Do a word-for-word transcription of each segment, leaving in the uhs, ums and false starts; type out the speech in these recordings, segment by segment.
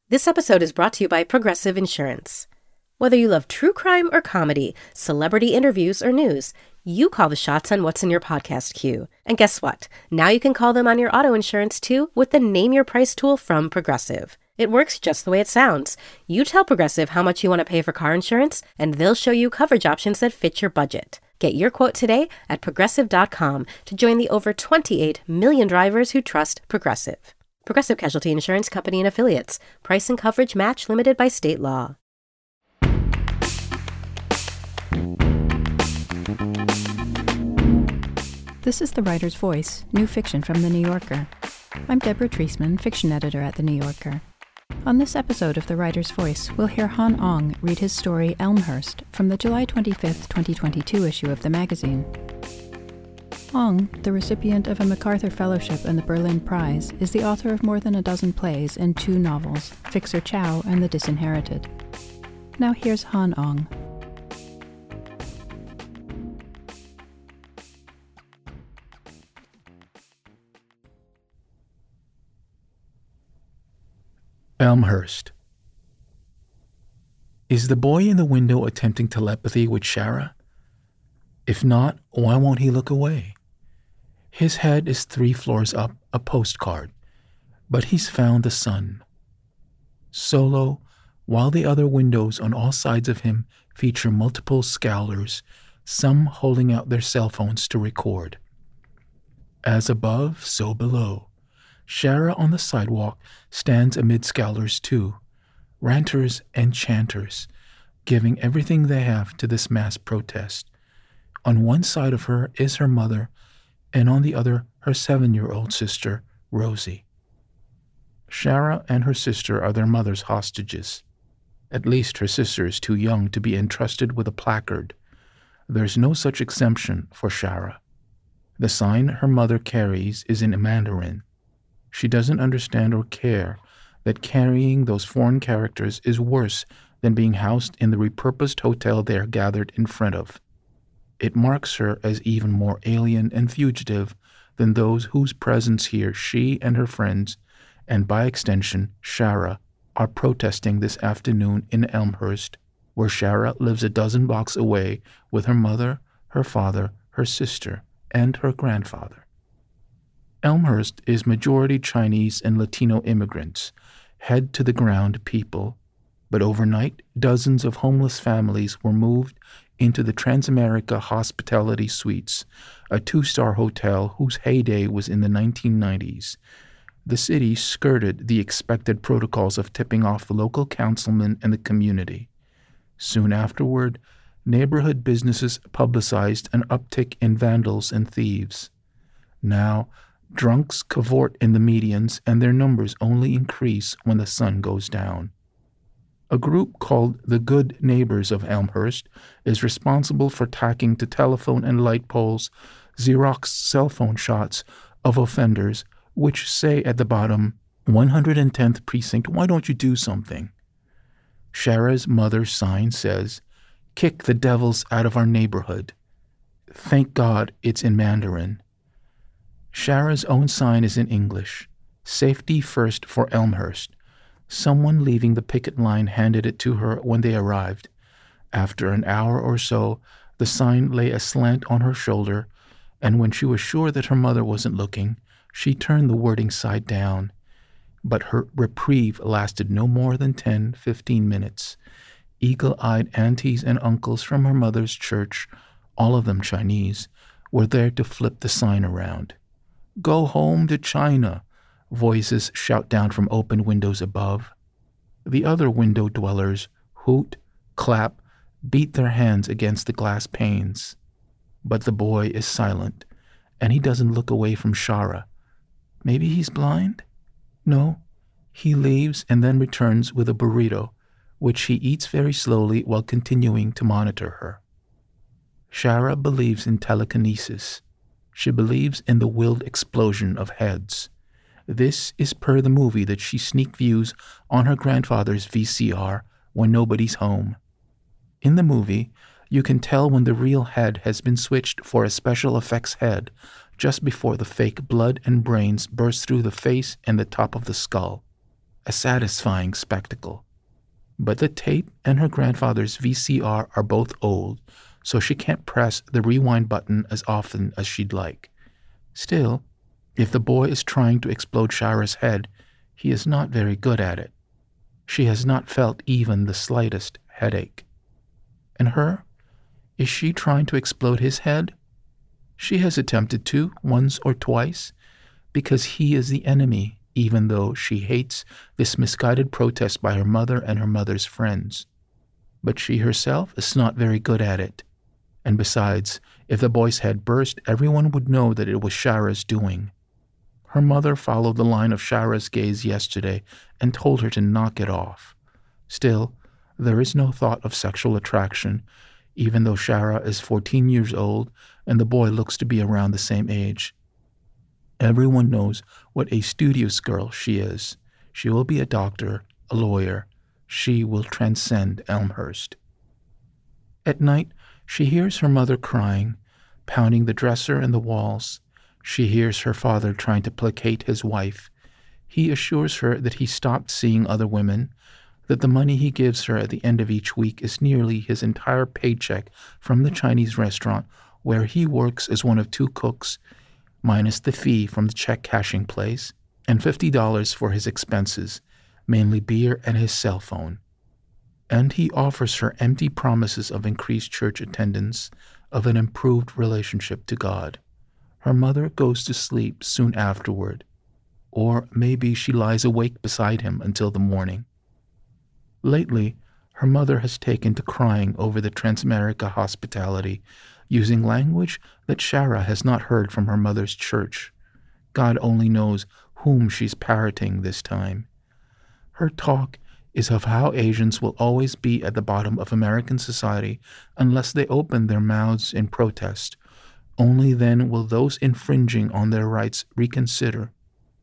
This episode is brought to you by Progressive Insurance. Whether you love true crime or comedy, celebrity interviews or news, you call the shots on what's in your podcast queue. And guess what? Now you can call them on your auto insurance too with the Name Your Price tool from Progressive. It works just the way it sounds. You tell Progressive how much you want to pay for car insurance, and they'll show you coverage options that fit your budget. Get your quote today at progressive dot com to join the over twenty-eight million drivers who trust Progressive. Progressive Casualty Insurance Company and Affiliates. Price and coverage match limited by state law. This is The Writer's Voice, new fiction from The New Yorker. I'm Deborah Treisman, fiction editor at The New Yorker. On this episode of The Writer's Voice, we'll hear Han Ong read his story Elmhurst from the July twenty-fifth, twenty twenty-two issue of the magazine. Ong, the recipient of a MacArthur Fellowship and the Berlin Prize, is the author of more than a dozen plays and two novels, Fixer Chow and The Disinherited. Now here's Han Ong. Elmhurst. Is the boy in the window attempting telepathy with Shara? If not, why won't he look away? His head is three floors up, a postcard, but he's found the sun. Solo, while the other windows on all sides of him feature multiple scowlers, some holding out their cell phones to record. As above, so below. Shara on the sidewalk stands amid scowlers too, ranters and chanters, giving everything they have to this mass protest. On one side of her is her mother, and on the other her seven-year-old sister, Rosie. Shara and her sister are their mother's hostages. At least her sister is too young to be entrusted with a placard. There's no such exemption for Shara. The sign her mother carries is in Mandarin. She doesn't understand or care that carrying those foreign characters is worse than being housed in the repurposed hotel they are gathered in front of. It marks her as even more alien and fugitive than those whose presence here she and her friends, and by extension Shara, are protesting this afternoon in Elmhurst, where Shara lives a dozen blocks away with her mother, her father, her sister, and her grandfather. Elmhurst is majority Chinese and Latino immigrants, head-to-the-ground people, but overnight dozens of homeless families were moved into the Transamerica Hospitality Suites, a two-star hotel whose heyday was in the nineteen nineties. The city skirted the expected protocols of tipping off the local councilman and the community. Soon afterward, neighborhood businesses publicized an uptick in vandals and thieves. Now, drunks cavort in the medians, and their numbers only increase when the sun goes down. A group called the Good Neighbors of Elmhurst is responsible for tacking to telephone and light poles Xerox cell phone shots of offenders, which say at the bottom, one hundred tenth Precinct, why don't you do something? Shara's mother's sign says, kick the devils out of our neighborhood. Thank God it's in Mandarin. Shara's own sign is in English, safety first for Elmhurst. Someone leaving the picket line handed it to her when they arrived. After an hour or so, the sign lay aslant on her shoulder, and when she was sure that her mother wasn't looking, she turned the wording side down. But her reprieve lasted no more than ten, fifteen minutes. Eagle-eyed aunties and uncles from her mother's church, all of them Chinese, were there to flip the sign around. Go home to China, voices shout down from open windows above. The other window dwellers hoot, clap, beat their hands against the glass panes. But the boy is silent, and he doesn't look away from Shara. Maybe he's blind? No. He leaves and then returns with a burrito, which he eats very slowly while continuing to monitor her. Shara believes in telekinesis. She believes in the willed explosion of heads. This is per the movie that she sneak views on her grandfather's V C R when nobody's home. In the movie, you can tell when the real head has been switched for a special effects head just before the fake blood and brains burst through the face and the top of the skull. a satisfying spectacle. But the tape and her grandfather's V C R are both old, so she can't press the rewind button as often as she'd like. Still, if the boy is trying to explode Shara's head, he is not very good at it. She has not felt even the slightest headache. And her? Is she trying to explode his head? She has attempted to, once or twice, because he is the enemy, even though she hates this misguided protest by her mother and her mother's friends. But she herself is not very good at it. And besides, if the boy's head burst, everyone would know that it was Shara's doing. Her mother followed the line of Shara's gaze yesterday and told her to knock it off. Still, there is no thought of sexual attraction, even though Shara is fourteen years old and the boy looks to be around the same age. Everyone knows what a studious girl she is. She will be a doctor, a lawyer. She will transcend Elmhurst. At night, she hears her mother crying, pounding the dresser and the walls. She hears her father trying to placate his wife. He assures her that he stopped seeing other women, that the money he gives her at the end of each week is nearly his entire paycheck from the Chinese restaurant where he works as one of two cooks, minus the fee from the check cashing place, and fifty dollars for his expenses, mainly beer and his cell phone. And he offers her empty promises of increased church attendance, of an improved relationship to God. Her mother goes to sleep soon afterward, or maybe she lies awake beside him until the morning. Lately, her mother has taken to crying over the Transamerica hospitality, using language that Shara has not heard from her mother's church. God only knows whom she's parroting this time. Her talk is of how Asians will always be at the bottom of American society unless they open their mouths in protest. Only then will those infringing on their rights reconsider.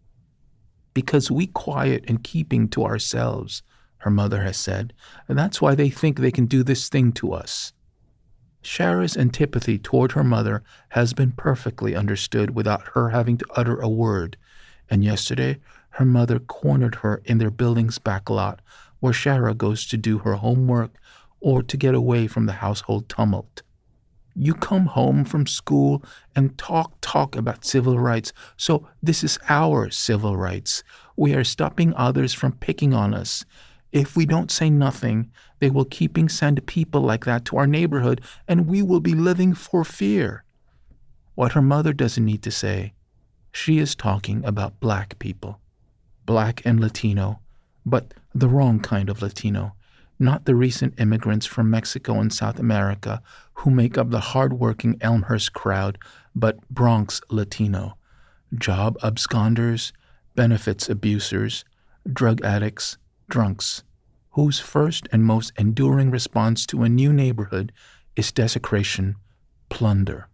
Because we quiet and keeping to ourselves, her mother has said, and that's why they think they can do this thing to us. Shara's antipathy toward her mother has been perfectly understood without her having to utter a word, and yesterday her mother cornered her in their building's back lot, where Shara goes to do her homework or to get away from the household tumult. You come home from school and talk, talk about civil rights, so this is our civil rights. We are stopping others from picking on us. If we don't say nothing, they will keeping send people like that to our neighborhood, and we will be living for fear. What her mother doesn't need to say, she is talking about black people. Black and Latino, but the wrong kind of Latino, not the recent immigrants from Mexico and South America who make up the hard-working Elmhurst crowd, but Bronx Latino, job absconders, benefits abusers, drug addicts, drunks, whose first and most enduring response to a new neighborhood is desecration, plunder.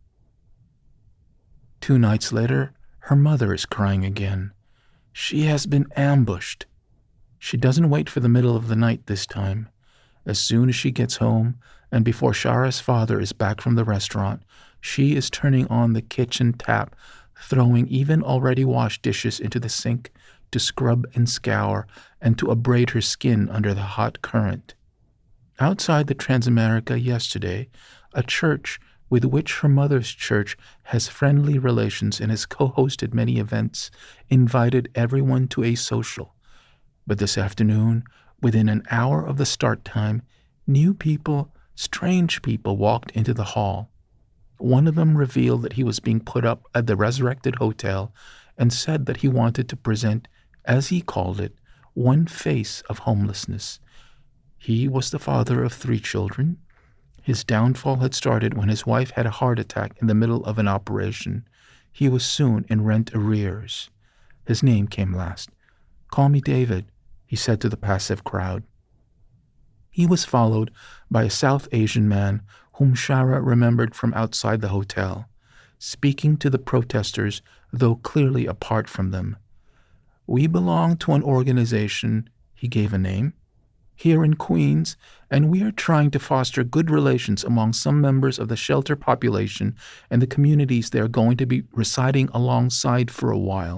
Two nights later, her mother is crying again. She has been ambushed. She doesn't wait for the middle of the night this time. As soon as she gets home, and before Shara's father is back from the restaurant, she is turning on the kitchen tap, throwing even already washed dishes into the sink to scrub and scour and to abrade her skin under the hot current. Outside the Transamerica yesterday, a church with which her mother's church has friendly relations and has co-hosted many events, invited everyone to a social. But this afternoon, within an hour of the start time, new people, strange people walked into the hall. One of them revealed that he was being put up at the Resurrected Hotel and said that he wanted to present, as he called it, one face of homelessness. He was the father of three children. His downfall had started when his wife had a heart attack in the middle of an operation. He was soon in rent arrears. His name came last. "Call me David," he said to the passive crowd. He was followed by a South Asian man whom Shara remembered from outside the hotel, speaking to the protesters, though clearly apart from them. "We belong to an organization," he gave a name, "here in Queens, and we are trying to foster good relations among some members of the shelter population and the communities they are going to be residing alongside for a while,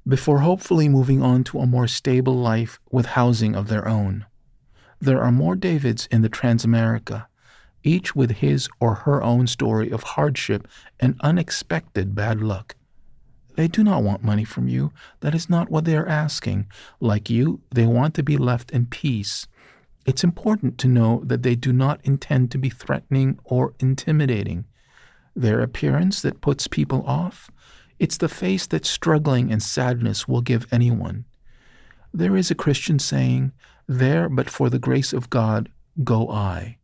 before hopefully moving on to a more stable life with housing of their own. There are more Davids in the Transamerica, each with his or her own story of hardship and unexpected bad luck. They do not want money from you. That is not what they are asking. Like you, they want to be left in peace. It's important to know that they do not intend to be threatening or intimidating. Their appearance that puts people off, it's the face that struggling and sadness will give anyone. There is a Christian saying, "There, but for the grace of God, go I."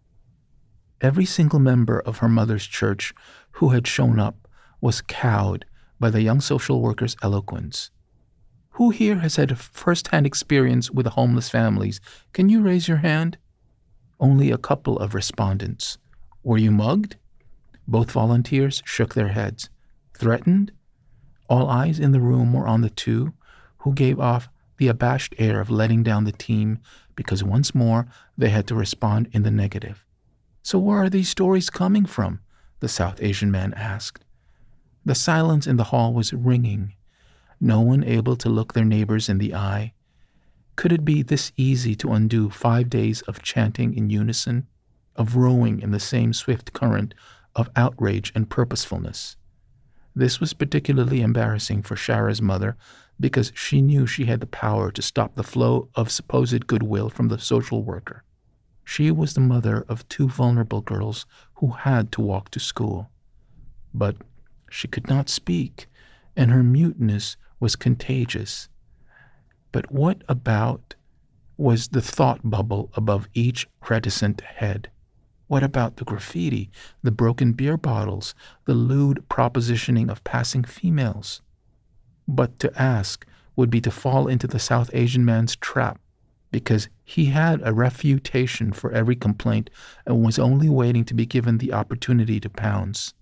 Every single member of her mother's church who had shown up was cowed by the young social worker's eloquence. Who here has had a first-hand experience with the homeless families? Can you raise your hand? Only a couple of respondents. Were you mugged? Both volunteers shook their heads. Threatened? All eyes in the room were on the two, who gave off the abashed air of letting down the team because once more they had to respond in the negative. So where are these stories coming from? The South Asian man asked. The silence in the hall was ringing, no one able to look their neighbors in the eye. Could it be this easy to undo five days of chanting in unison, of rowing in the same swift current of outrage and purposefulness? This was particularly embarrassing for Shara's mother because she knew she had the power to stop the flow of supposed goodwill from the social worker. She was the mother of two vulnerable girls who had to walk to school. But she could not speak, and her muteness was contagious. But what about was the thought bubble above each reticent head? What about the graffiti, the broken beer bottles, the lewd propositioning of passing females? But to ask would be to fall into the South Asian man's trap, because he had a refutation for every complaint and was only waiting to be given the opportunity to pounce.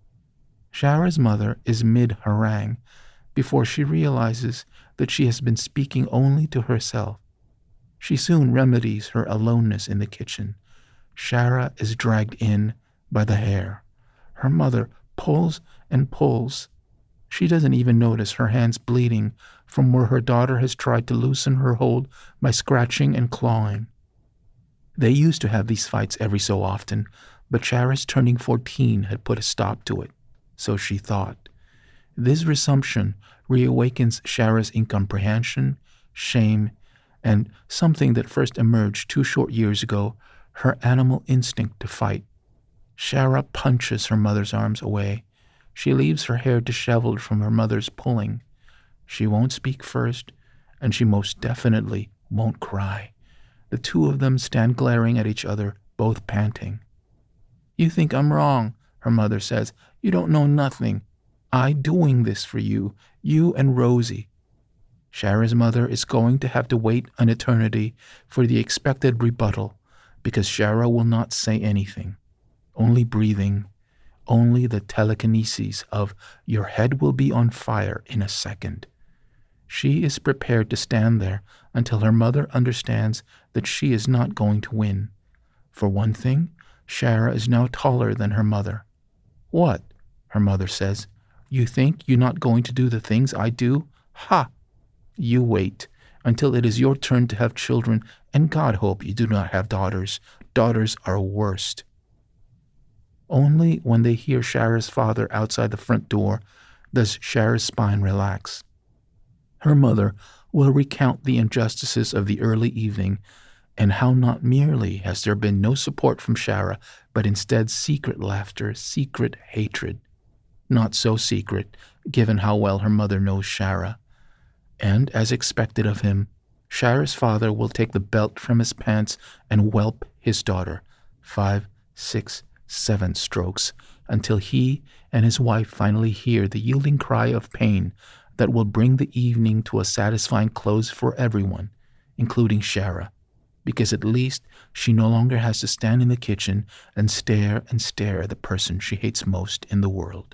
Shara's mother is mid-harangue before she realizes that she has been speaking only to herself. She soon remedies her aloneness in the kitchen. Shara is dragged in by the hair. Her mother pulls and pulls. She doesn't even notice her hands bleeding from where her daughter has tried to loosen her hold by scratching and clawing. They used to have these fights every so often, but Shara's turning fourteen had put a stop to it, so she thought. This resumption reawakens Shara's incomprehension, shame, and something that first emerged two short years ago, her animal instinct to fight. Shara punches her mother's arms away. She leaves her hair disheveled from her mother's pulling. She won't speak first, and she most definitely won't cry. The two of them stand glaring at each other, both panting. "You think I'm wrong," her mother says. "You don't know nothing. I doing this for you, you and Rosie." Shara's mother is going to have to wait an eternity for the expected rebuttal, because Shara will not say anything, only breathing, only the telekinesis of "your head will be on fire in a second." She is prepared to stand there until her mother understands that she is not going to win. For one thing, Shara is now taller than her mother. "What?" her mother says. "You think you're not going to do the things I do? Ha! You wait until it is your turn to have children, and God hope you do not have daughters. Daughters are worst." Only when they hear Shara's father outside the front door does Shara's spine relax. Her mother will recount the injustices of the early evening and how not merely has there been no support from Shara, but instead secret laughter, secret hatred. Not so secret, given how well her mother knows Shara. And, as expected of him, Shara's father will take the belt from his pants and whelp his daughter, five, six, seven strokes, until he and his wife finally hear the yielding cry of pain that will bring the evening to a satisfying close for everyone, including Shara, because at least she no longer has to stand in the kitchen and stare and stare at the person she hates most in the world.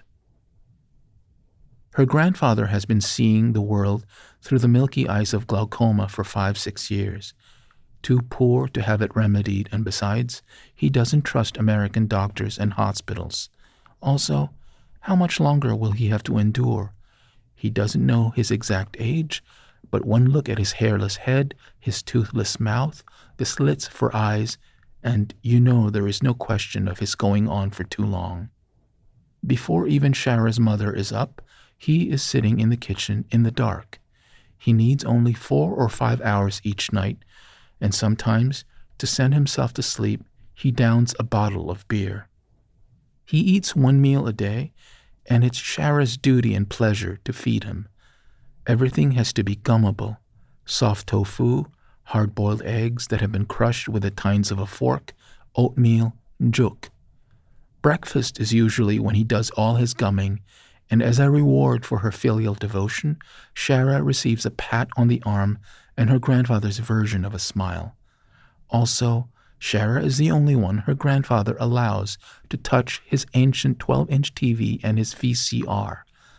Her grandfather has been seeing the world through the milky eyes of glaucoma for five, six years, too poor to have it remedied, and besides, he doesn't trust American doctors and hospitals. Also, how much longer will he have to endure? He doesn't know his exact age, but one look at his hairless head, his toothless mouth, the slits for eyes, and you know there is no question of his going on for too long. Before even Shara's mother is up, he is sitting in the kitchen in the dark. He needs only four or five hours each night, and sometimes, to send himself to sleep, he downs a bottle of beer. He eats one meal a day, and it's Shara's duty and pleasure to feed him. Everything has to be gummable: soft tofu, hard-boiled eggs that have been crushed with the tines of a fork, oatmeal, juk. Breakfast is usually when he does all his gumming, and as a reward for her filial devotion, Shara receives a pat on the arm and her grandfather's version of a smile. Also, Shara is the only one her grandfather allows to touch his ancient twelve-inch T V and his V C R.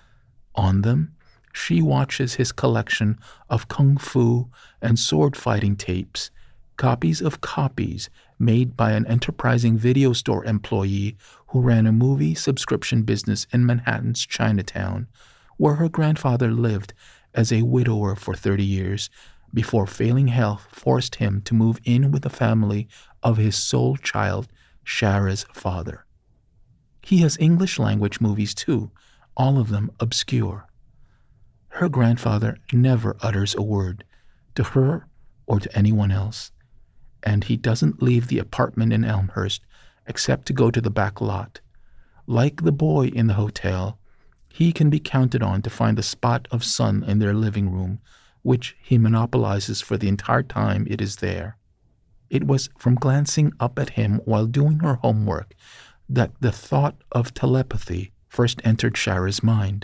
On them, she watches his collection of kung fu and sword-fighting tapes, copies of copies made by an enterprising video store employee who ran a movie subscription business in Manhattan's Chinatown, where her grandfather lived as a widower for thirty years before failing health forced him to move in with the family of his sole child, Shara's father. He has English language movies too, all of them obscure. Her grandfather never utters a word, to her or to anyone else, and he doesn't leave the apartment in Elmhurst except to go to the back lot. Like the boy in the hotel, he can be counted on to find the spot of sun in their living room, which he monopolizes for the entire time it is there. It was from glancing up at him while doing her homework that the thought of telepathy first entered Shara's mind.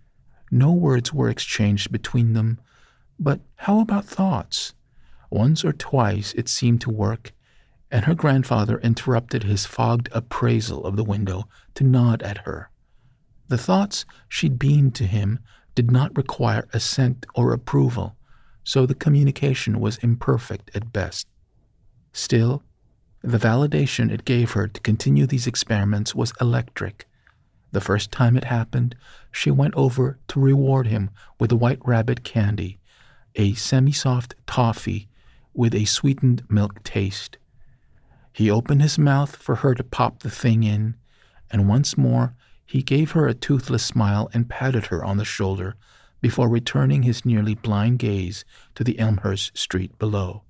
No words were exchanged between them, but how about thoughts? Once or twice it seemed to work, and her grandfather interrupted his fogged appraisal of the window to nod at her. The thoughts she'd beamed to him did not require assent or approval, so the communication was imperfect at best. Still, the validation it gave her to continue these experiments was electric. The first time it happened, she went over to reward him with a White Rabbit candy, a semi-soft toffee with a sweetened milk taste. He opened his mouth for her to pop the thing in, and once more he gave her a toothless smile and patted her on the shoulder before returning his nearly blind gaze to the Elmhurst street below.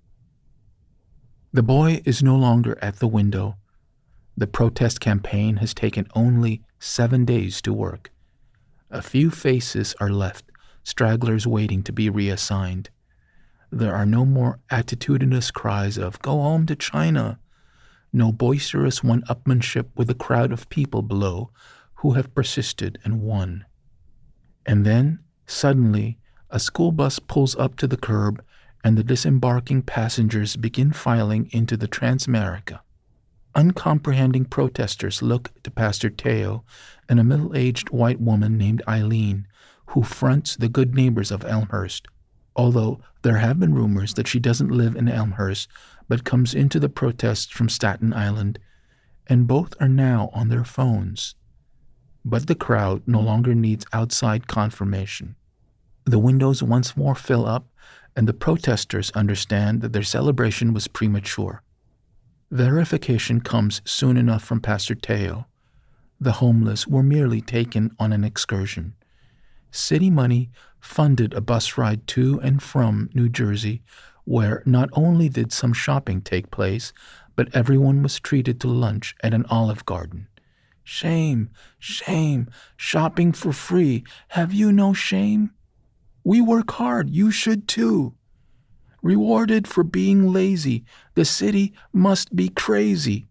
The boy is no longer at the window. The protest campaign has taken only seven days to work. A few faces are left, stragglers waiting to be reassigned. There are no more attitudinous cries of "Go home to China," no boisterous one-upmanship with a crowd of people below who have persisted and won. And then, suddenly, a school bus pulls up to the curb and the disembarking passengers begin filing into the Transamerica. Uncomprehending protesters look to Pastor Teo and a middle-aged white woman named Eileen, who fronts the good neighbors of Elmhurst, although there have been rumors that she doesn't live in Elmhurst but comes into the protests from Staten Island, and both are now on their phones. But the crowd no longer needs outside confirmation. The windows once more fill up, and the protesters understand that their celebration was premature. Verification comes soon enough from Pastor Teo. The homeless were merely taken on an excursion. City money funded a bus ride to and from New Jersey, where not only did some shopping take place, but everyone was treated to lunch at an Olive Garden. Shame, shame, shopping for free. Have you no shame? We work hard, you should too. Rewarded for being lazy, the city must be crazy.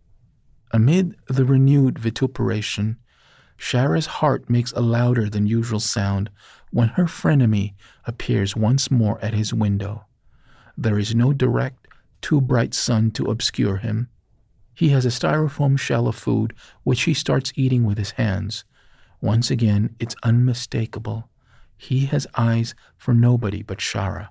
Amid the renewed vituperation, Shara's heart makes a louder than usual sound when her frenemy appears once more at his window. There is no direct, too bright sun to obscure him. He has a styrofoam shell of food which he starts eating with his hands. Once again, it's unmistakable. He has eyes for nobody but Shara.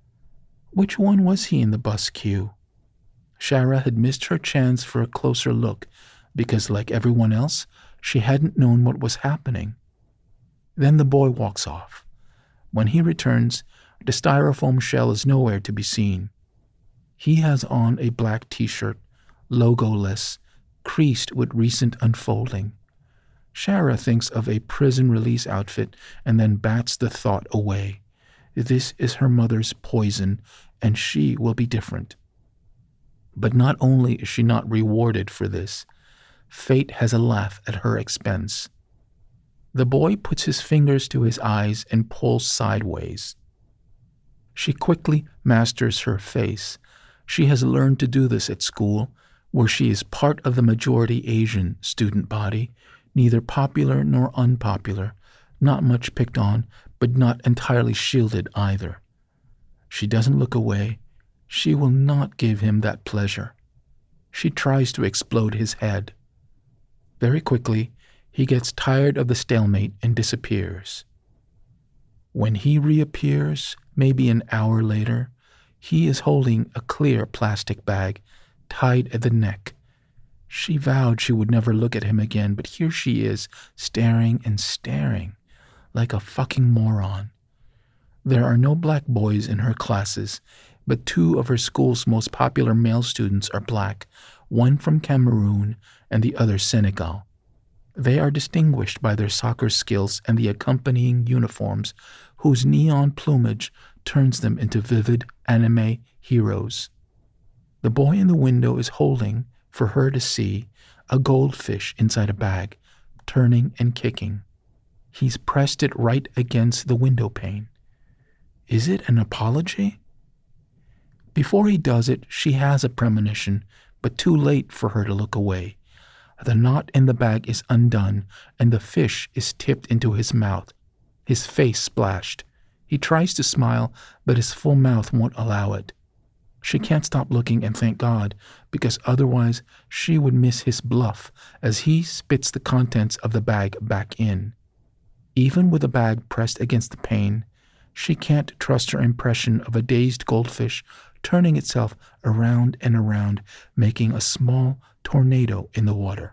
Which one was he in the bus queue? Shara had missed her chance for a closer look because, like everyone else, she hadn't known what was happening. Then the boy walks off. When he returns, the styrofoam shell is nowhere to be seen. He has on a black t-shirt, logoless, creased with recent unfolding. Shara thinks of a prison release outfit and then bats the thought away. This is her mother's poison, and she will be different. But not only is she not rewarded for this, fate has a laugh at her expense. The boy puts his fingers to his eyes and pulls sideways. She quickly masters her face. She has learned to do this at school, where she is part of the majority Asian student body, neither popular nor unpopular, not much picked on, but not entirely shielded either. She doesn't look away. She will not give him that pleasure. She tries to explode his head. Very quickly, he gets tired of the stalemate and disappears. When he reappears, maybe an hour later, he is holding a clear plastic bag tied at the neck. She vowed she would never look at him again, but here she is, staring and staring, like a fucking moron. There are no black boys in her classes, but two of her school's most popular male students are black, one from Cameroon and the other Senegal. They are distinguished by their soccer skills and the accompanying uniforms, whose neon plumage turns them into vivid anime heroes. The boy in the window is holding, for her to see, a goldfish inside a bag, turning and kicking. He's pressed it right against the window pane. Is it an apology? Before he does it, she has a premonition, but too late for her to look away. The knot in the bag is undone, and the fish is tipped into his mouth, his face splashed. He tries to smile, but his full mouth won't allow it. She can't stop looking, and thank God, because otherwise she would miss his bluff as he spits the contents of the bag back in. Even with the bag pressed against the pane, she can't trust her impression of a dazed goldfish turning itself around and around, making a small tornado in the water.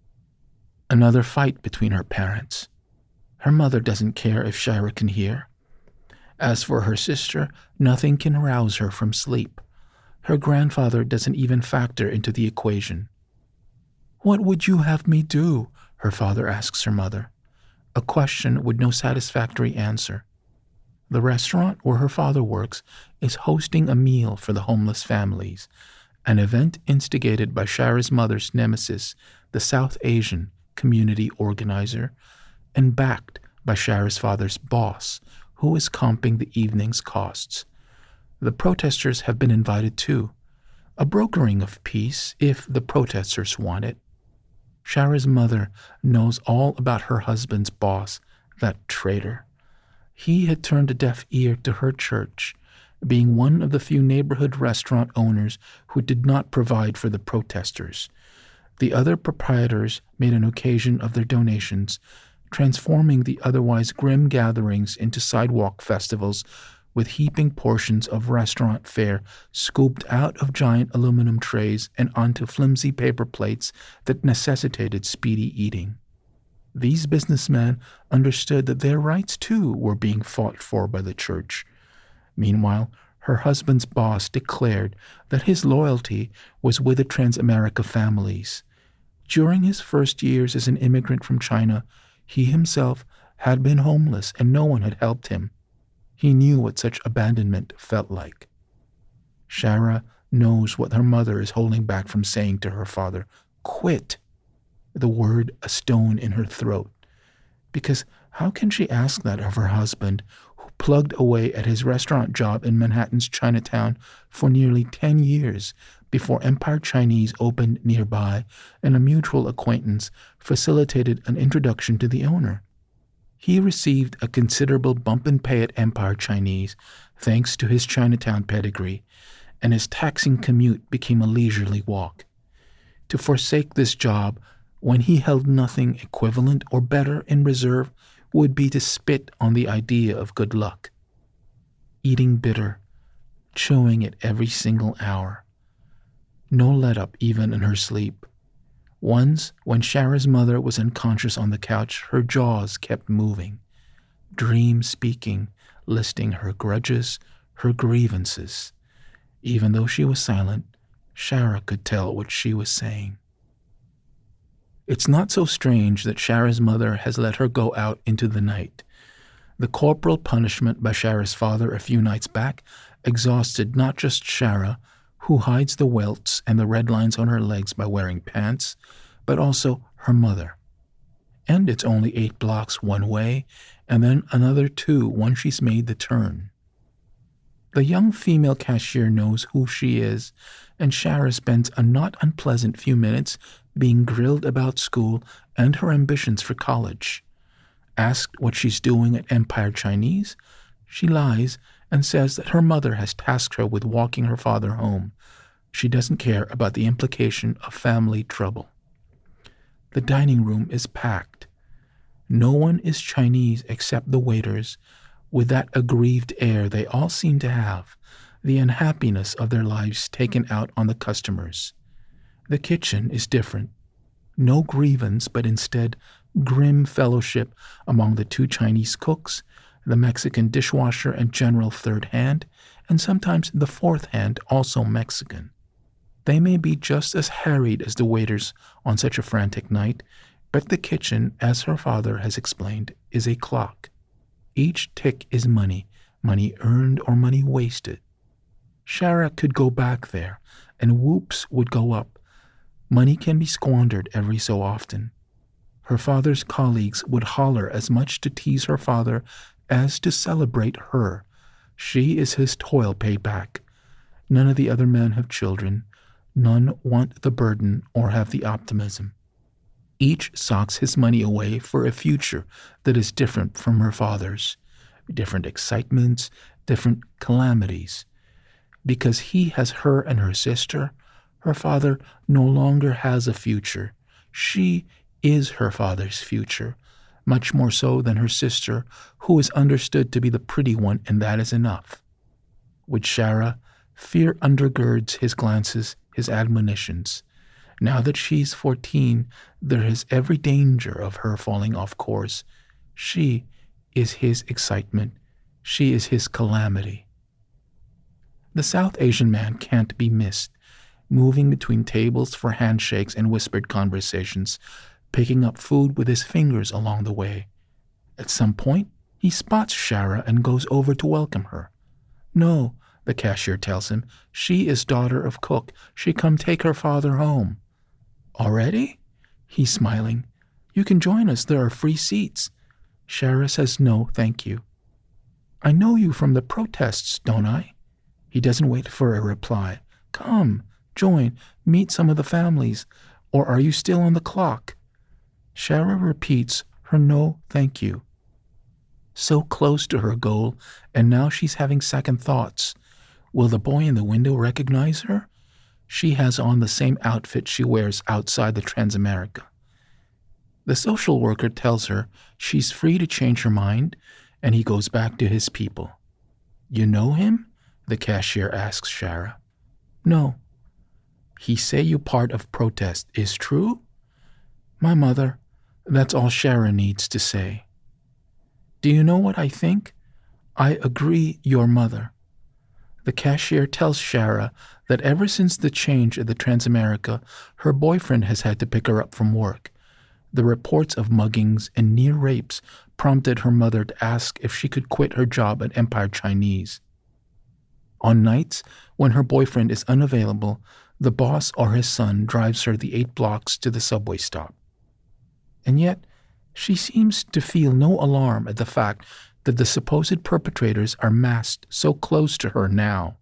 Another fight between her parents. Her mother doesn't care if Shira can hear. As for her sister, nothing can rouse her from sleep. Her grandfather doesn't even factor into the equation. "What would you have me do?" her father asks her mother, a question with no satisfactory answer. The restaurant where her father works is hosting a meal for the homeless families, an event instigated by Shara's mother's nemesis, the South Asian community organizer, and backed by Shara's father's boss, who is comping the evening's costs. The protesters have been invited too, a brokering of peace if the protesters want it. Shara's mother knows all about her husband's boss, that traitor. He had turned a deaf ear to her church, being one of the few neighborhood restaurant owners who did not provide for the protesters. The other proprietors made an occasion of their donations, transforming the otherwise grim gatherings into sidewalk festivals with heaping portions of restaurant fare scooped out of giant aluminum trays and onto flimsy paper plates that necessitated speedy eating. These businessmen understood that their rights too were being fought for by the church. Meanwhile, her husband's boss declared that his loyalty was with the Transamerica families. During his first years as an immigrant from China, he himself had been homeless and no one had helped him. He knew what such abandonment felt like. Shara knows what her mother is holding back from saying to her father. Quit! The word a stone in her throat. Because how can she ask that of her husband, who plugged away at his restaurant job in Manhattan's Chinatown for nearly ten years before Empire Chinese opened nearby and a mutual acquaintance facilitated an introduction to the owner? He received a considerable bump in pay at Empire Chinese thanks to his Chinatown pedigree, and his taxing commute became a leisurely walk. To forsake this job when he held nothing equivalent or better in reserve would be to spit on the idea of good luck. Eating bitter, chewing it every single hour. No let-up even in her sleep. Once, when Shara's mother was unconscious on the couch, her jaws kept moving. dream speaking, listing her grudges, her grievances. Even though she was silent, Shara could tell what she was saying. It's not so strange that Shara's mother has let her go out into the night. The corporal punishment by Shara's father a few nights back exhausted not just Shara, who hides the welts and the red lines on her legs by wearing pants, but also her mother. And it's only eight blocks one way, and then another two once she's made the turn. The young female cashier knows who she is, and Shara spends a not unpleasant few minutes being grilled about school and her ambitions for college. Asked what she's doing at Empire Chinese, she lies and says that her mother has tasked her with walking her father home. She doesn't care about the implication of family trouble. The dining room is packed. No one is Chinese except the waiters, with that aggrieved air they all seem to have, the unhappiness of their lives taken out on the customers. The kitchen is different. No grievance, but instead grim fellowship among the two Chinese cooks, the Mexican dishwasher and general third hand, and sometimes the fourth hand, also Mexican. They may be just as harried as the waiters on such a frantic night, but the kitchen, as her father has explained, is a clock. Each tick is money, money earned or money wasted. Shara could go back there, and whoops would go up. Money can be squandered every so often. Her father's colleagues would holler as much to tease her father as to celebrate her. She is his toil paid back. None of the other men have children. None want the burden or have the optimism. Each socks his money away for a future that is different from her father's. Different excitements, different calamities. Because he has her and her sister, her father no longer has a future. She is her father's future, much more so than her sister, who is understood to be the pretty one, and that is enough. With Shara, fear undergirds his glances, his admonitions. Now that she's fourteen, there is every danger of her falling off course. She is his excitement. She is his calamity. The South Asian man can't be missed, moving between tables for handshakes and whispered conversations, picking up food with his fingers along the way. At some point, he spots Shara and goes over to welcome her. No, the cashier tells him, she is daughter of cook. She come take her father home. Already? He's smiling. You can join us. There are free seats. Shara says no, thank you. I know you from the protests, don't I? He doesn't wait for a reply. Come, join, meet some of the families. Or are you still on the clock? Shara repeats her no, thank you. So close to her goal, and now she's having second thoughts. Will the boy in the window recognize her? She has on the same outfit she wears outside the Transamerica. The social worker tells her she's free to change her mind, and he goes back to his people. You know him? The cashier asks Shara. No. He say you part of protest is true? My mother. That's all Shara needs to say. Do you know what I think? I agree, your mother. The cashier tells Shara that ever since the change at the Transamerica, her boyfriend has had to pick her up from work. The reports of muggings and near rapes prompted her mother to ask if she could quit her job at Empire Chinese. On nights, when her boyfriend is unavailable, the boss or his son drives her the eight blocks to the subway stop. And yet, she seems to feel no alarm at the fact that the supposed perpetrators are massed so close to her now.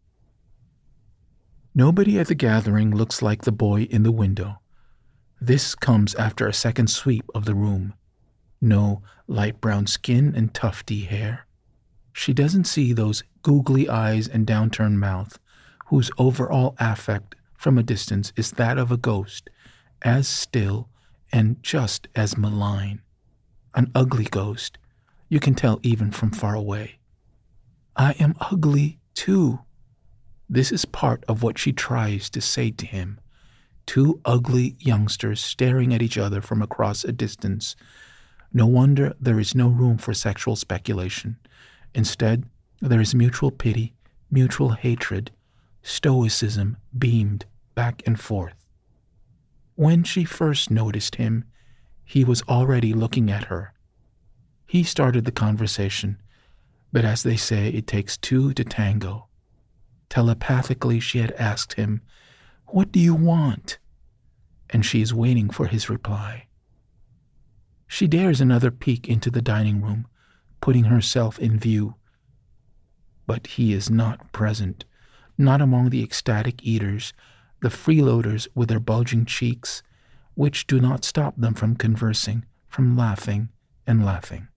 Nobody at the gathering looks like the boy in the window. This comes after a second sweep of the room. No light brown skin and tufty hair. She doesn't see those googly eyes and downturned mouth, whose overall affect from a distance is that of a ghost, as still and just as malign. An ugly ghost, you can tell even from far away. I am ugly, too. This is part of what she tries to say to him. Two ugly youngsters staring at each other from across a distance. No wonder there is no room for sexual speculation. Instead, there is mutual pity, mutual hatred, stoicism beamed back and forth. When she first noticed him, he was already looking at her. He started the conversation, but as they say, it takes two to tango. Telepathically, she had asked him, "What do you want?" And she is waiting for his reply. She dares another peek into the dining room, putting herself in view. But he is not present, not among the ecstatic eaters, the freeloaders with their bulging cheeks, which do not stop them from conversing, from laughing and laughing.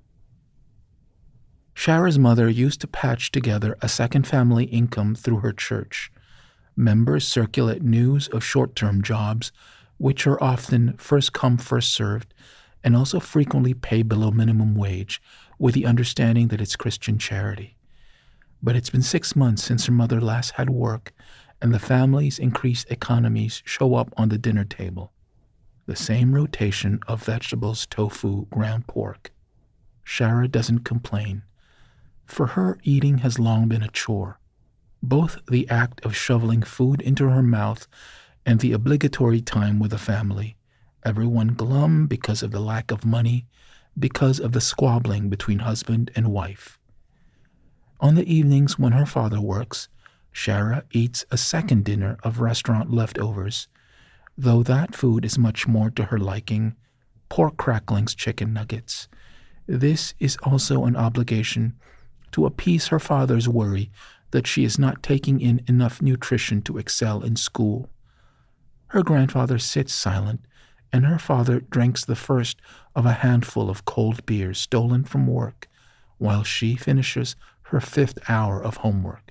Shara's mother used to patch together a second family income through her church. Members circulate news of short-term jobs, which are often first come, first served, and also frequently pay below minimum wage, with the understanding that it's Christian charity. But it's been six months since her mother last had work, and the family's increased economies show up on the dinner table. The same rotation of vegetables, tofu, ground pork. Shara doesn't complain. For her, eating has long been a chore. Both the act of shoveling food into her mouth and the obligatory time with the family, everyone glum because of the lack of money, because of the squabbling between husband and wife. On the evenings when her father works, Shara eats a second dinner of restaurant leftovers, though that food is much more to her liking, pork cracklings, chicken nuggets. This is also an obligation to appease her father's worry that she is not taking in enough nutrition to excel in school. Her grandfather sits silent, and her father drinks the first of a handful of cold beer stolen from work, while she finishes her fifth hour of homework.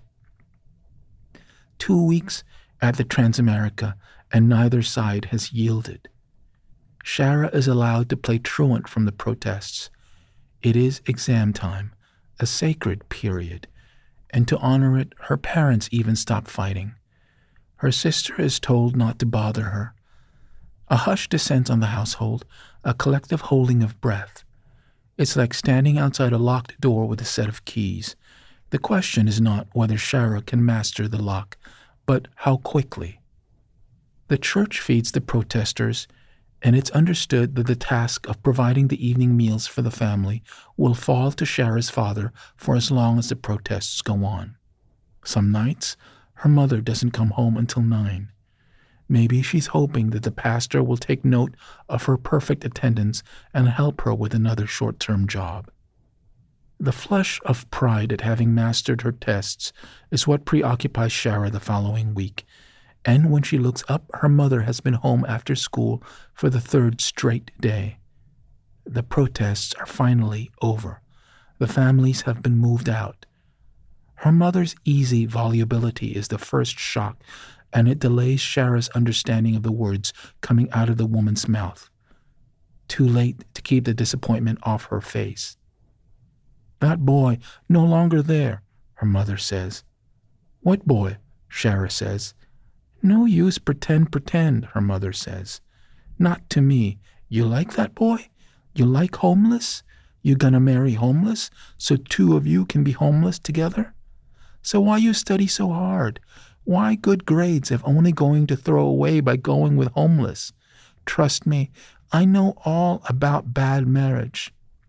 Two weeks at the Transamerica, and neither side has yielded. Shara is allowed to play truant from the protests. It is exam time, a sacred period, and to honor it, her parents even stop fighting. Her sister is told not to bother her. A hush descends on the household, a collective holding of breath. It's like standing outside a locked door with a set of keys. The question is not whether Shara can master the lock, but how quickly. The church feeds the protesters, and it's understood that the task of providing the evening meals for the family will fall to Shara's father for as long as the protests go on. Some nights, her mother doesn't come home until nine. Maybe she's hoping that the pastor will take note of her perfect attendance and help her with another short-term job. The flush of pride at having mastered her tests is what preoccupies Shara the following week, and when she looks up, her mother has been home after school for the third straight day. The protests are finally over. The families have been moved out. Her mother's easy volubility is the first shock, and it delays Shara's understanding of the words coming out of the woman's mouth. Too late to keep the disappointment off her face. "That boy, no longer there," her mother says. "What boy?" Shara says. "No use pretend, pretend," her mother says. "Not to me. You like that boy? You like homeless? You gonna marry homeless so two of you can be homeless together? So why you study so hard? Why good grades if only going to throw away by going with homeless? Trust me, I know all about bad marriage."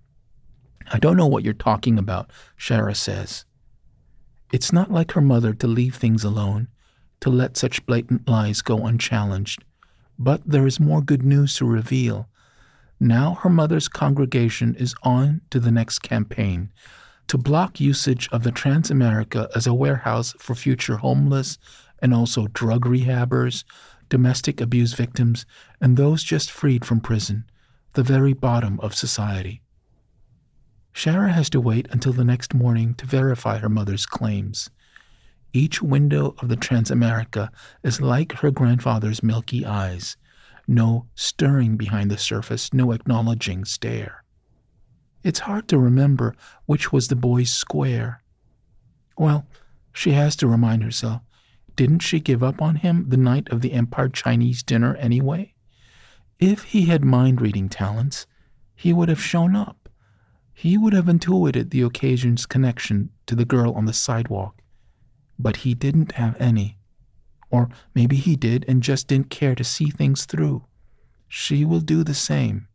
"I don't know what you're talking about," Shara says. It's not like her mother to leave things alone, to let such blatant lies go unchallenged. But there is more good news to reveal. Now her mother's congregation is on to the next campaign, to block usage of the Transamerica as a warehouse for future homeless and also drug rehabbers, domestic abuse victims, and those just freed from prison, the very bottom of society. Shara has to wait until the next morning to verify her mother's claims. Each window of the Transamerica is like her grandfather's milky eyes. No stirring behind the surface, no acknowledging stare. It's hard to remember which was the boy's square. Well, she has to remind herself, didn't she give up on him the night of the Empire Chinese dinner anyway? If he had mind-reading talents, he would have shown up. He would have intuited the occasion's connection to the girl on the sidewalk, but he didn't have any. Or maybe he did and just didn't care to see things through. She will do the same.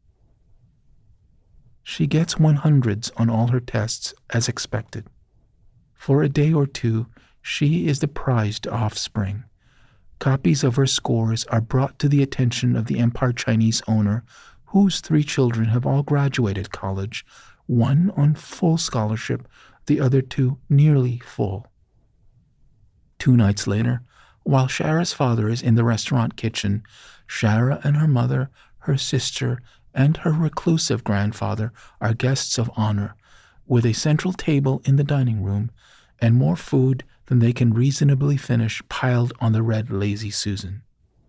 She gets one hundreds on all her tests as expected. For a day or two, she is the prized offspring. Copies of her scores are brought to the attention of the Empire Chinese owner, whose three children have all graduated college, one on full scholarship, the other two nearly full. Two nights later, while Shara's father is in the restaurant kitchen, Shara and her mother, her sister, and her reclusive grandfather are guests of honor, with a central table in the dining room and more food than they can reasonably finish piled on the red Lazy Susan.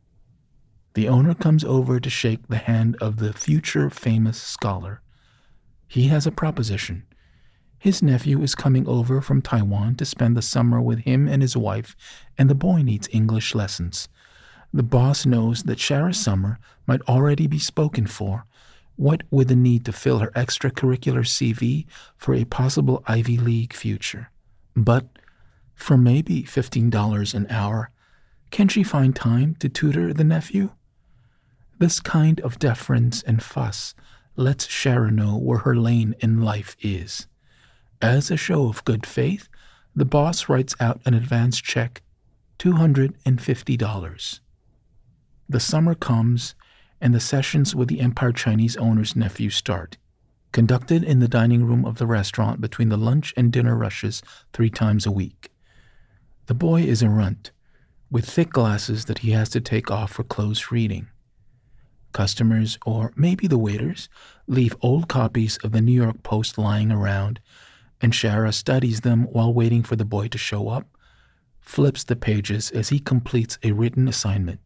The owner comes over to shake the hand of the future famous scholar. He has a proposition. His nephew is coming over from Taiwan to spend the summer with him and his wife, and the boy needs English lessons. The boss knows that Shara's summer might already be spoken for, what with the need to fill her extracurricular C V for a possible Ivy League future. But for maybe fifteen dollars an hour, can she find time to tutor the nephew? This kind of deference and fuss lets Shara know where her lane in life is. As a show of good faith, the boss writes out an advance check, two hundred fifty dollars. The summer comes, and the sessions with the Empire Chinese owner's nephew start, conducted in the dining room of the restaurant between the lunch and dinner rushes three times a week. The boy is a runt, with thick glasses that he has to take off for close reading. Customers, or maybe the waiters, leave old copies of the New York Post lying around, and Shara studies them while waiting for the boy to show up, flips the pages as he completes a written assignment.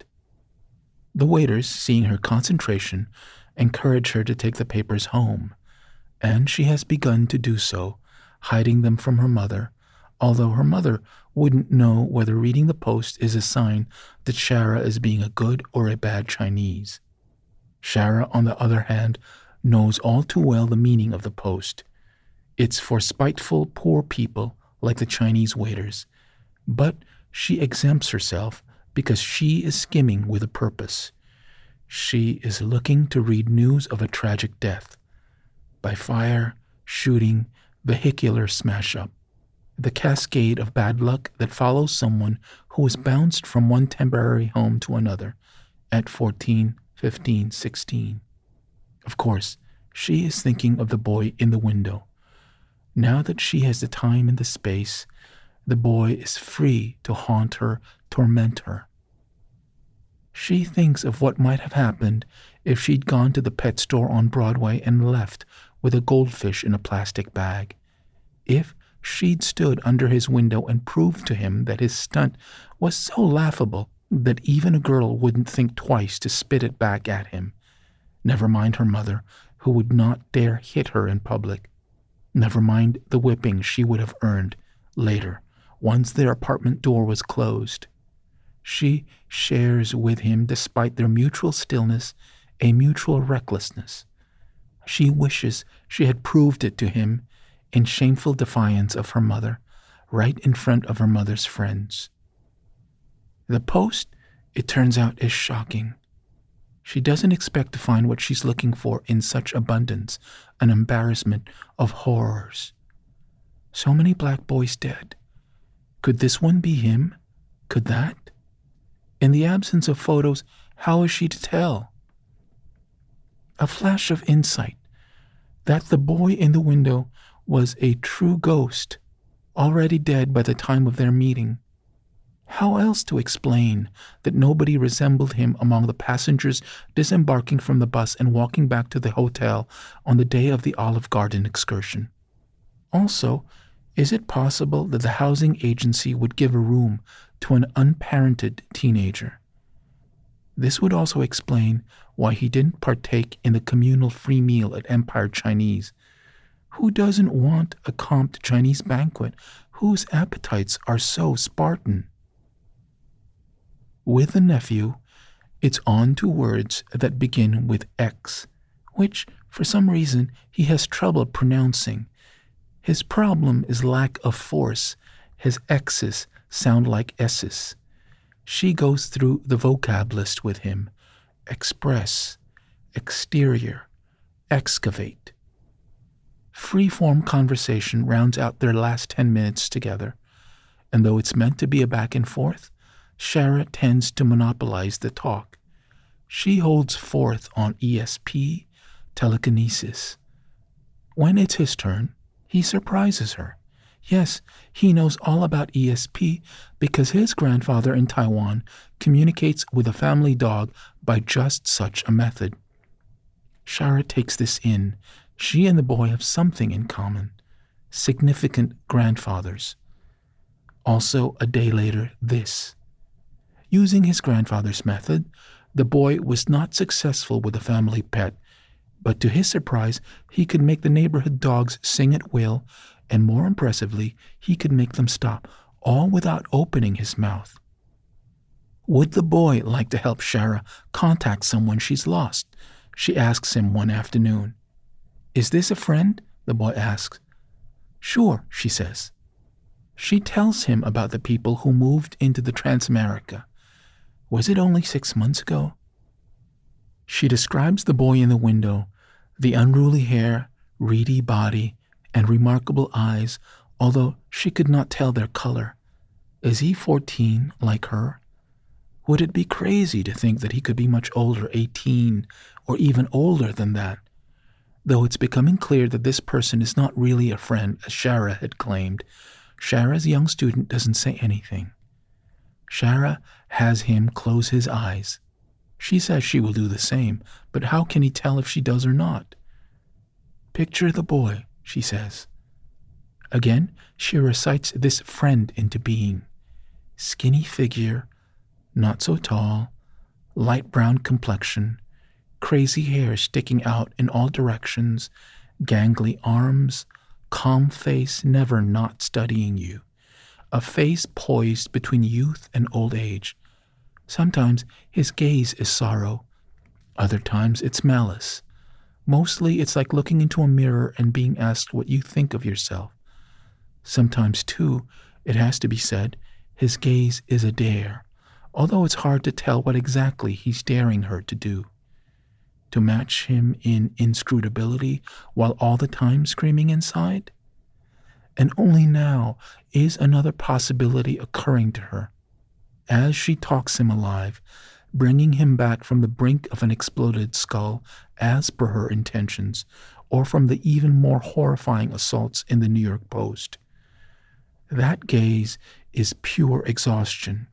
The waiters, seeing her concentration, encourage her to take the papers home, and she has begun to do so, hiding them from her mother, although her mother wouldn't know whether reading the Post is a sign that Shara is being a good or a bad Chinese. Shara, on the other hand, knows all too well the meaning of the Post. It's for spiteful, poor people like the Chinese waiters, but she exempts herself because she is skimming with a purpose. She is looking to read news of a tragic death, by fire, shooting, vehicular smash-up, the cascade of bad luck that follows someone who is bounced from one temporary home to another at fourteen, fifteen, sixteen. Of course, she is thinking of the boy in the window. Now that she has the time and the space, the boy is free to haunt her, torment her. She thinks of what might have happened if she'd gone to the pet store on Broadway and left with a goldfish in a plastic bag. If she'd stood under his window and proved to him that his stunt was so laughable that even a girl wouldn't think twice to spit it back at him. Never mind her mother, who would not dare hit her in public. Never mind the whipping she would have earned later, once their apartment door was closed. She shares with him, despite their mutual stillness, a mutual recklessness. She wishes she had proved it to him in shameful defiance of her mother, right in front of her mother's friends. The Post, it turns out, is shocking. She doesn't expect to find what she's looking for in such abundance, an embarrassment of horrors. So many black boys dead. Could this one be him? Could that? In the absence of photos, how is she to tell? A flash of insight that the boy in the window was a true ghost, already dead by the time of their meeting. How else to explain that nobody resembled him among the passengers disembarking from the bus and walking back to the hotel on the day of the Olive Garden excursion? Also, is it possible that the housing agency would give a room to an unparented teenager? This would also explain why he didn't partake in the communal free meal at Empire Chinese. Who doesn't want a comped Chinese banquet whose appetites are so Spartan? With the nephew, it's on to words that begin with X, which, for some reason, he has trouble pronouncing. His problem is lack of force. His X's sound like S's. She goes through the vocab list with him. Express, exterior, excavate. Free-form conversation rounds out their last ten minutes together, and though it's meant to be a back and forth, Shara tends to monopolize the talk. She holds forth on E S P, telekinesis. When it's his turn, he surprises her. Yes, he knows all about E S P because his grandfather in Taiwan communicates with a family dog by just such a method. Shara takes this in. She and the boy have something in common. Significant grandfathers. Also, a day later, this. Using his grandfather's method, the boy was not successful with a family pet, but to his surprise, he could make the neighborhood dogs sing at will, and more impressively, he could make them stop, all without opening his mouth. Would the boy like to help Shara contact someone she's lost? She asks him one afternoon. Is this a friend? The boy asks. Sure, she says. She tells him about the people who moved into the Transamerica. Was it only six months ago? She describes the boy in the window, the unruly hair, reedy body, and remarkable eyes, although she could not tell their color. Is he fourteen, like her? Would it be crazy to think that he could be much older, eighteen, or even older than that? Though it's becoming clear that this person is not really a friend, as Shara had claimed, Shara's young student doesn't say anything. Shara has him close his eyes. She says she will do the same, but how can he tell if she does or not? Picture the boy, she says. Again, she recites this friend into being. Skinny figure, not so tall, light brown complexion, crazy hair sticking out in all directions, gangly arms, calm face never not studying you, a face poised between youth and old age. Sometimes his gaze is sorrow, other times it's malice. Mostly it's like looking into a mirror and being asked what you think of yourself. Sometimes, too, it has to be said, his gaze is a dare, although it's hard to tell what exactly he's daring her to do. To match him in inscrutability while all the time screaming inside? And only now is another possibility occurring to her. As she talks him alive, bringing him back from the brink of an exploded skull as per her intentions, or from the even more horrifying assaults in the New York Post. That gaze is pure exhaustion.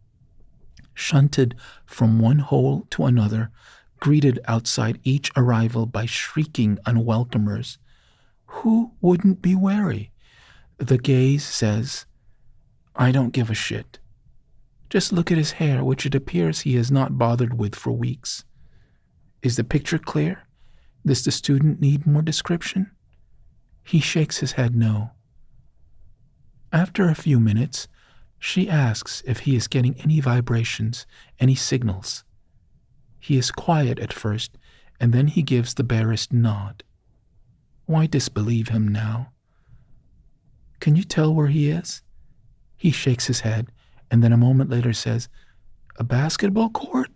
Shunted from one hole to another, greeted outside each arrival by shrieking unwelcomers. Who wouldn't be wary? The gaze says, I don't give a shit. Just look at his hair, which it appears he has not bothered with for weeks. Is the picture clear? Does the student need more description? He shakes his head no. After a few minutes, she asks if he is getting any vibrations, any signals. He is quiet at first, and then he gives the barest nod. Why disbelieve him now? Can you tell where he is? He shakes his head, and then a moment later says, A basketball court?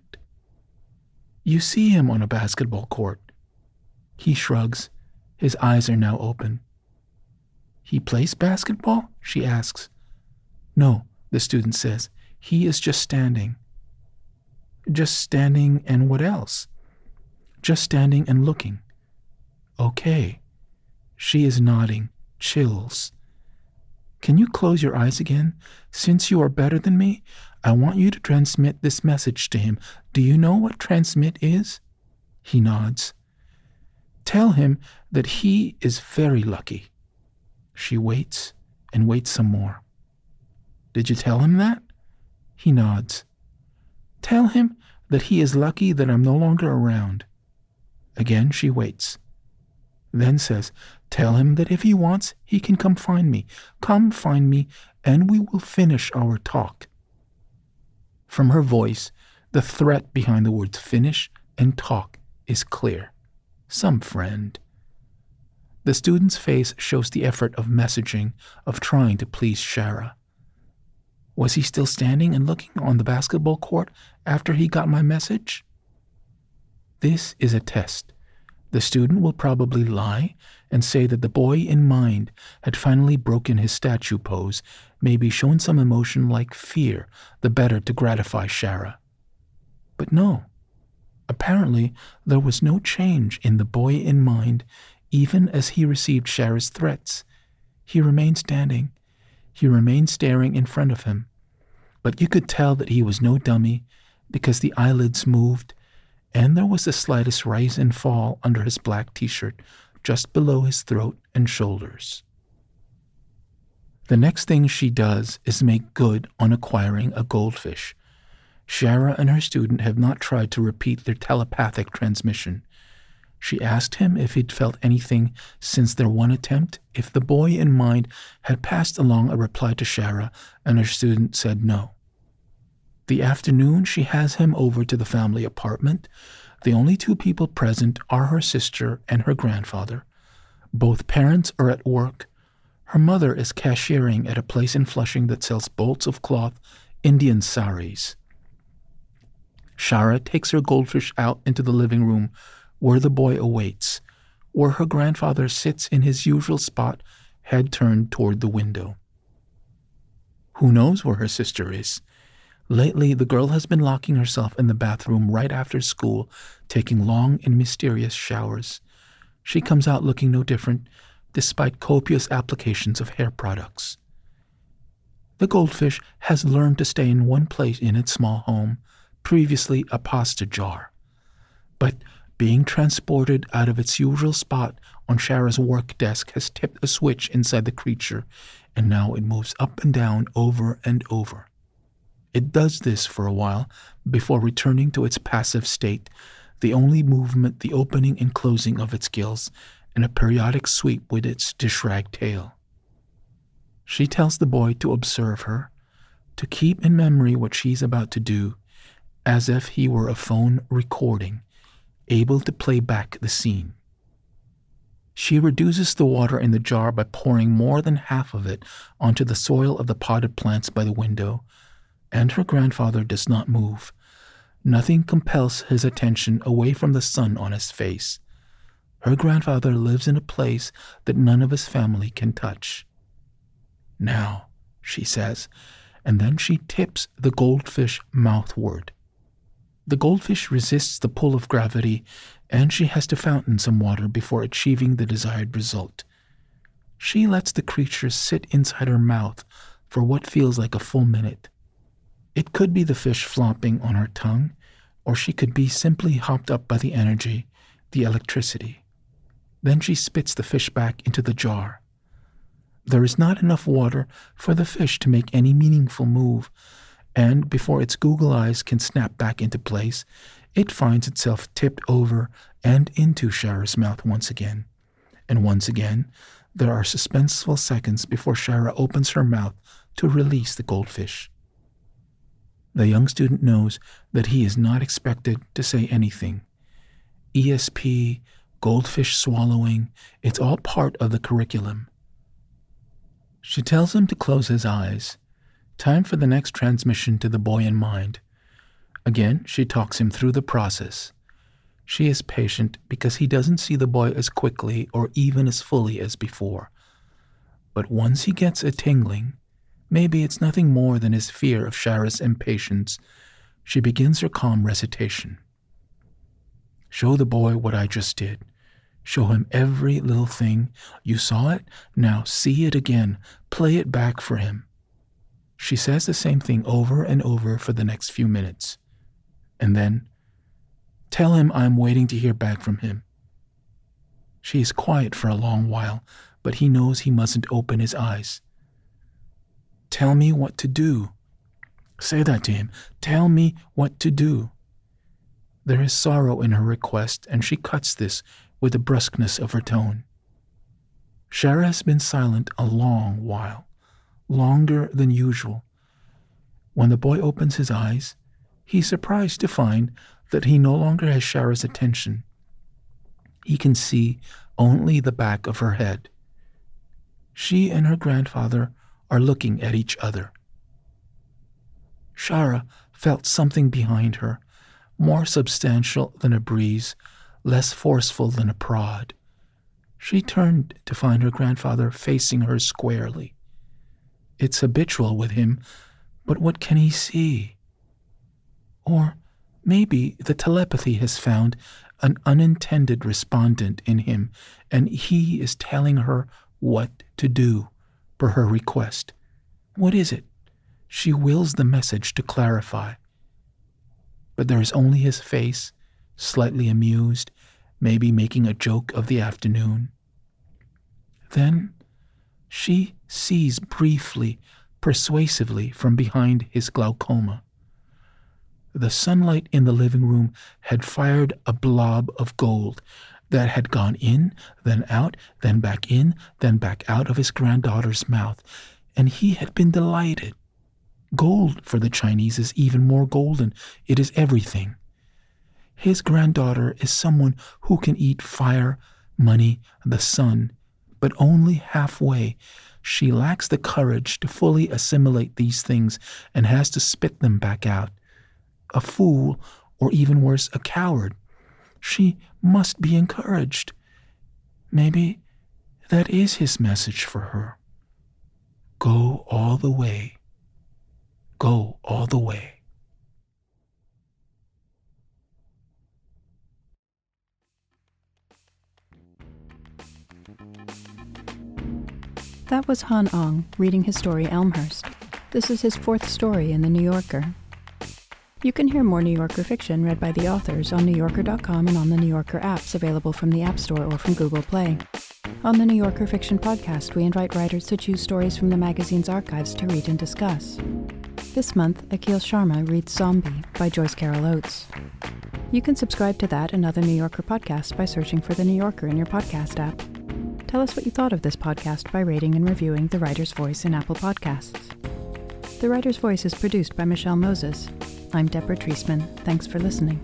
You see him on a basketball court. He shrugs. His eyes are now open. He plays basketball? She asks. No, the student says. He is just standing. Just standing and what else? Just standing and looking. Okay. She is nodding. Chills. Can you close your eyes again? Since you are better than me, I want you to transmit this message to him. Do you know what transmit is? He nods. Tell him that he is very lucky. She waits and waits some more. Did you tell him that? He nods. Tell him that he is lucky that I'm no longer around. Again she waits. Then says, Tell him that if he wants, he can come find me. Come find me, and we will finish our talk. From her voice, the threat behind the words finish and talk is clear. Some friend. The student's face shows the effort of messaging, of trying to please Shara. Was he still standing and looking on the basketball court after he got my message? This is a test. The student will probably lie and say that the boy in mind had finally broken his statue pose, maybe shown some emotion like fear, the better to gratify Shara. But no. Apparently, there was no change in the boy in mind, even as he received Shara's threats. He remained standing. He remained staring in front of him. But you could tell that he was no dummy, because the eyelids moved, and there was the slightest rise and fall under his black t-shirt, just below his throat and shoulders. The next thing she does is make good on acquiring a goldfish. Shara and her student have not tried to repeat their telepathic transmission. She asked him if he'd felt anything since their one attempt, if the boy in mind had passed along a reply to Shara, and her student said no. The afternoon she has him over to the family apartment. The only two people present are her sister and her grandfather. Both parents are at work. Her mother is cashiering at a place in Flushing that sells bolts of cloth, Indian saris. Shara takes her goldfish out into the living room where the boy awaits, where her grandfather sits in his usual spot, head turned toward the window. Who knows where her sister is? Lately, the girl has been locking herself in the bathroom right after school, taking long and mysterious showers. She comes out looking no different, despite copious applications of hair products. The goldfish has learned to stay in one place in its small home, previously a pasta jar. But being transported out of its usual spot on Shara's work desk has tipped a switch inside the creature, and now it moves up and down over and over. It does this for a while before returning to its passive state, the only movement the opening and closing of its gills, and a periodic sweep with its dishrag tail. She tells the boy to observe her, to keep in memory what she's about to do, as if he were a phone recording, able to play back the scene. She reduces the water in the jar by pouring more than half of it onto the soil of the potted plants by the window, and her grandfather does not move. Nothing compels his attention away from the sun on his face. Her grandfather lives in a place that none of his family can touch. Now, she says, and then she tips the goldfish mouthward. The goldfish resists the pull of gravity, and she has to fountain some water before achieving the desired result. She lets the creature sit inside her mouth for what feels like a full minute. It could be the fish flopping on her tongue, or she could be simply hopped up by the energy, the electricity. Then she spits the fish back into the jar. There is not enough water for the fish to make any meaningful move, and before its Google eyes can snap back into place, it finds itself tipped over and into Shara's mouth once again. And once again, there are suspenseful seconds before Shara opens her mouth to release the goldfish. The young student knows that he is not expected to say anything. E S P, goldfish swallowing, it's all part of the curriculum. She tells him to close his eyes. Time for the next transmission to the boy in mind. Again, she talks him through the process. She is patient because he doesn't see the boy as quickly or even as fully as before. But once he gets a tingling, maybe it's nothing more than his fear of Shara's impatience, she begins her calm recitation. Show the boy what I just did. Show him every little thing. You saw it? Now see it again. Play it back for him. She says the same thing over and over for the next few minutes. And then, tell him I'm waiting to hear back from him. She is quiet for a long while, but he knows he mustn't open his eyes. Tell me what to do. Say that to him. Tell me what to do. There is sorrow in her request, and she cuts this with the brusqueness of her tone. Shara has been silent a long while, longer than usual. When the boy opens his eyes, he's surprised to find that he no longer has Shara's attention. he can see only the back of her head. She and her grandfather are looking at each other. Shara felt something behind her, more substantial than a breeze, less forceful than a prod. She turned to find her grandfather facing her squarely. It's habitual with him, but what can he see? Or maybe the telepathy has found an unintended respondent in him, and he is telling her what to do per her request. What is it? She wills the message to clarify. But there is only his face, slightly amused, maybe making a joke of the afternoon. Then she sees briefly, persuasively from behind his glaucoma. The sunlight in the living room had fired a blob of gold that had gone in, then out, then back in, then back out of his granddaughter's mouth, and he had been delighted. Gold for the Chinese is even more golden. It is everything. His granddaughter is someone who can eat fire, money, the sun, but only halfway. She lacks the courage to fully assimilate these things and has to spit them back out. A fool, or even worse, a coward. She must be encouraged. Maybe that is his message for her. Go all the way. Go all the way. That was Han Ong reading his story Elmhurst. This is his fourth story in The New Yorker. You can hear more New Yorker fiction read by the authors on new yorker dot com and on the New Yorker apps available from the App Store or from Google Play. On the New Yorker Fiction Podcast, we invite writers to choose stories from the magazine's archives to read and discuss. This month, Akhil Sharma reads Zombie by Joyce Carol Oates. You can subscribe to that and other New Yorker podcasts by searching for The New Yorker in your podcast app. Tell us what you thought of this podcast by rating and reviewing The Writer's Voice in Apple Podcasts. The Writer's Voice is produced by Michelle Moses. I'm Deborah Treisman. Thanks for listening.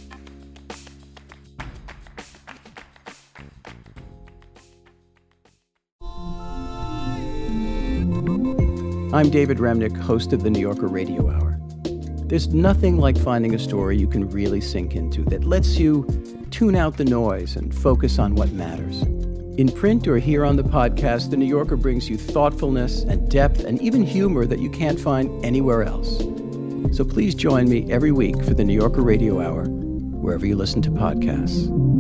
I'm David Remnick, host of the New Yorker Radio Hour. There's nothing like finding a story you can really sink into that lets you tune out the noise and focus on what matters. In print or here on the podcast, The New Yorker brings you thoughtfulness and depth and even humor that you can't find anywhere else. So please join me every week for the New Yorker Radio Hour, wherever you listen to podcasts.